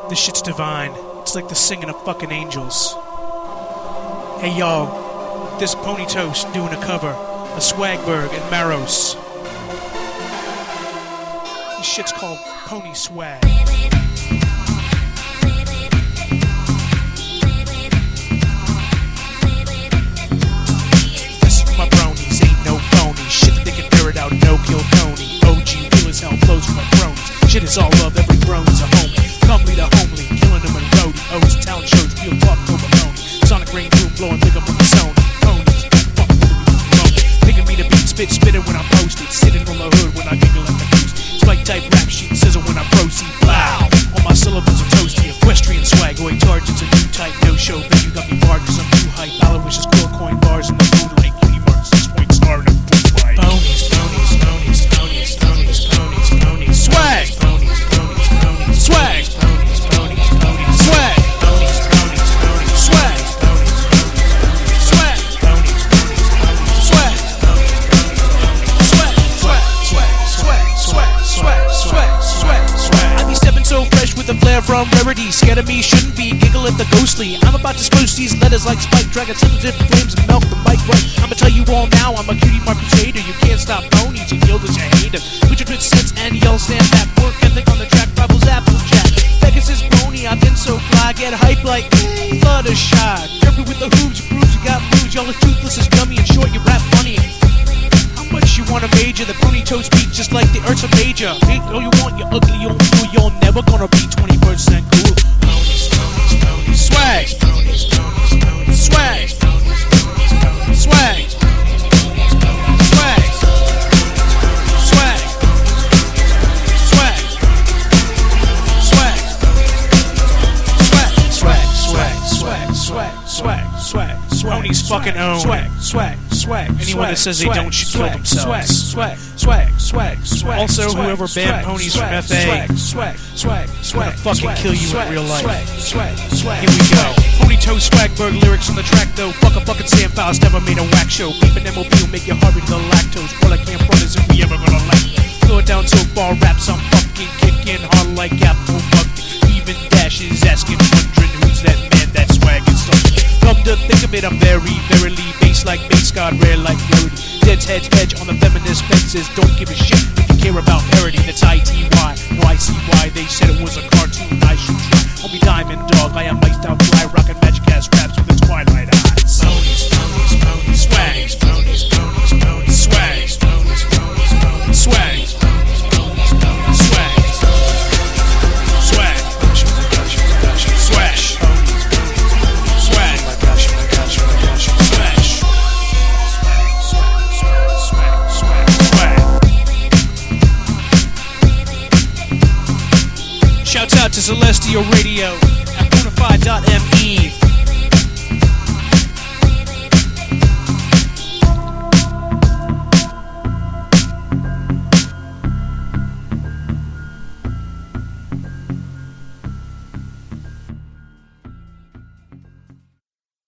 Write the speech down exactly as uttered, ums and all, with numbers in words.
This shit's divine. It's like the singing of fucking angels. Hey y'all, this Pony Toast doing a cover of Swagberg and Maros. This shit's called Pony Swag. This is for my bronies, ain't no phony. Shit that they can ferret out, no kill Tony. O G, real as hell, flows from my bronies. Shit is all love, every brony's a homie. Comely to homely, killing them in rodeos. Talent shows, real fuck, no baloney. Sonic rain boom, blowing big up on the zone. Ponies, fuck, thinking me to beat, spit, spitting when I'm posted. Sitting on the hood when I giggle at the coast. Spike type rap sheet, sizzle when I proceed. Wow, all my syllables are toasty. Equestrian swag, away charge, it's a new type, no show. Then you got me barred cause I'm too hype. Aloysius core coin bars in the mood like Kitty Mark, six point star in a full fight. Ponies, ponies, ponies, ponies, ponies, ponies, ponies, swag! Ponies, ponies, ponies, swag! Ponies, ponies, ponies, swag! Ponies, ponies, ponies, swag! Ponies, ponies, swag! Ponies, ponies, ponies, swag! Swag, swag, swag, swag, swag, swag, swag, swag, swag. I be stepping so fresh with a flair from rarity. Scared of me, shouldn't be, giggle at the ghostly. I'm about to spruce these letters like Spike Dragon, send different flames and melt the mic right. I'ma tell you all now, I'm a cutie mark crusader. You can't stop ponies, you yield as you hate them. Put your good sense and yell stand that work ethic on the track rivals Applejack. Pegasus pony, I've been so fly, get hype like Fluttershy. Careful with the hooves, you bruise, you got moves. Y'all are toothless as dummy and short, you rap funny. How much you wanna major? The Pony Toast beat just like the Ursa Major. Hate all you want, you're ugly, you're cool, you're never gonna be twenty percent cool. Ponies, ponies, ponies, swag! Ponies, ponies, ponies, swag! Ponies, ponies, ponies, swag! Swag! Swag! Swag! Swag! Swag! Swag! Swag! Swag! Swag! Swag! Ponies fucking own. Swag! Swag! Swag! Anyone that says they don't should kill themselves. Swag! Swag! Swag! Swag! Also, whoever banned ponies from F A, swag! Swag! Swag! I'm gonna fucking kill you in real life. Swag! Swag! Here we go. Pony Toast Swagberg lyrics on the track though. Fuck a fucking Sam Files, never made a whack show. Beeping M O B will make you hurry to the lactose. All I can't front is if we ever gonna like. Slow it down so far, raps I'm fucking kicking hard like Apple Buck. Even Dash is asking, wondering who's that man that swag is so. Come to think of it, I'm very, verily bass like bass god, rare like rarity. Dead's heads hedge on the feminist fences. Don't give a shit if you care about parody. That's I T Y. No, I see why they said it was a cartoon. I should try. Homie Diamond Dog, I am iced out dry, rockin' magic ass raps with its twilight eyes. Ponies, ponies, ponies, swag. Ponies, ponies, ponies, swag. Ponies, ponies, ponies, swag. Ponies, ponies, ponies, swag. Swag. Swag. Swag. Shouts out to Celestial Radio at bonafide dot M E.